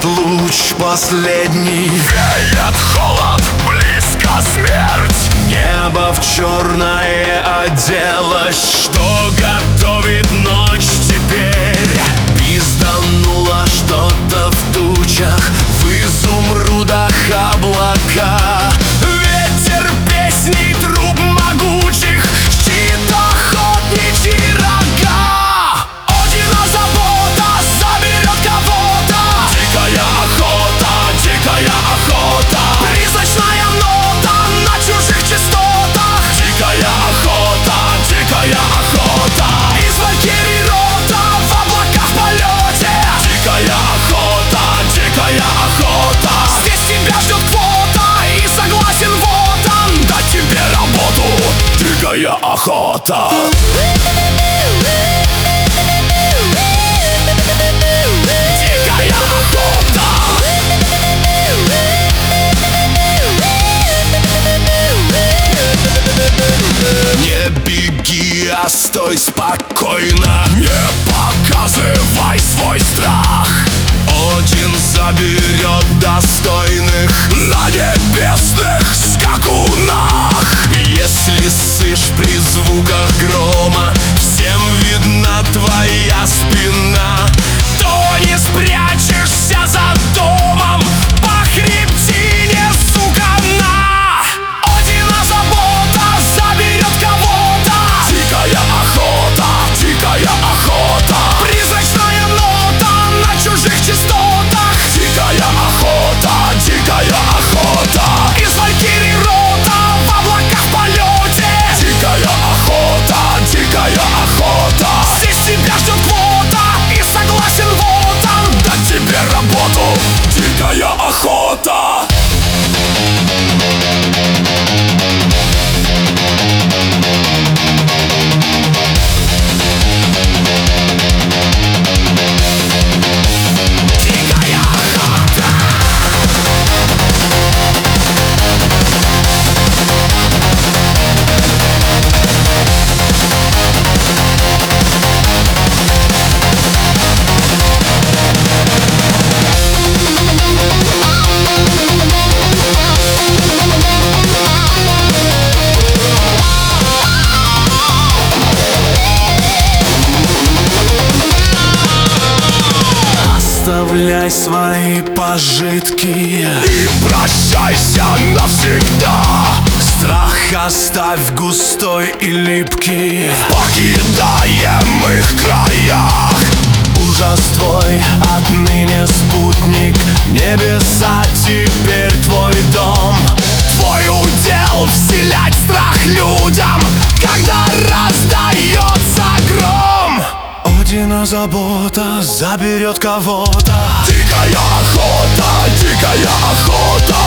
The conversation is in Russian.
Гаснет луч последний, веет холод, близко смерть. небо в черное оделось, что готовит ночь теперь. Пиздануло что-то в тучах, в изумрудах облака. Ветер песней труб могучих, щит охотничьи рога. Одина забота заберет кого-то. Дикая охота, дикая охота. Призрачная нота на чужих частотах. Дикая охота, дикая охота. Из валькирий рота в облаках в полете. Дикая охота, дикая охота. Здесь тебя ждет квота и согласен вот он дать тебе работу. Дикая охота. Дикая охота. Не беги, а стой спокойно. Не показывай свой страх. Один заберет достойных На небесных скакунах. Если сышь при звуках грома, всем видна твоя спина, то не спрячешься за домом по хребтине, сука, на. Одина забота заберет кого-то. Дикая охота, дикая охота. Призрачная нота на чужих частотах. Дикая охота, дикая охота. Из валькирий рота в облаках в полете. Дикая охота, дикая охота. Здесь тебя ждет квота и согласен вот он дать тебе работу. Дикая охота. Оставляй свои пожитки И прощайся навсегда. Страх оставь густой и липкий В покидаемых краях. Ужас твой отныне спутник, небеса теперь твой дом. Твой удел вселять страх людям, когда раздается гром. Одина забота заберет кого-то. Дикая охота, дикая охота.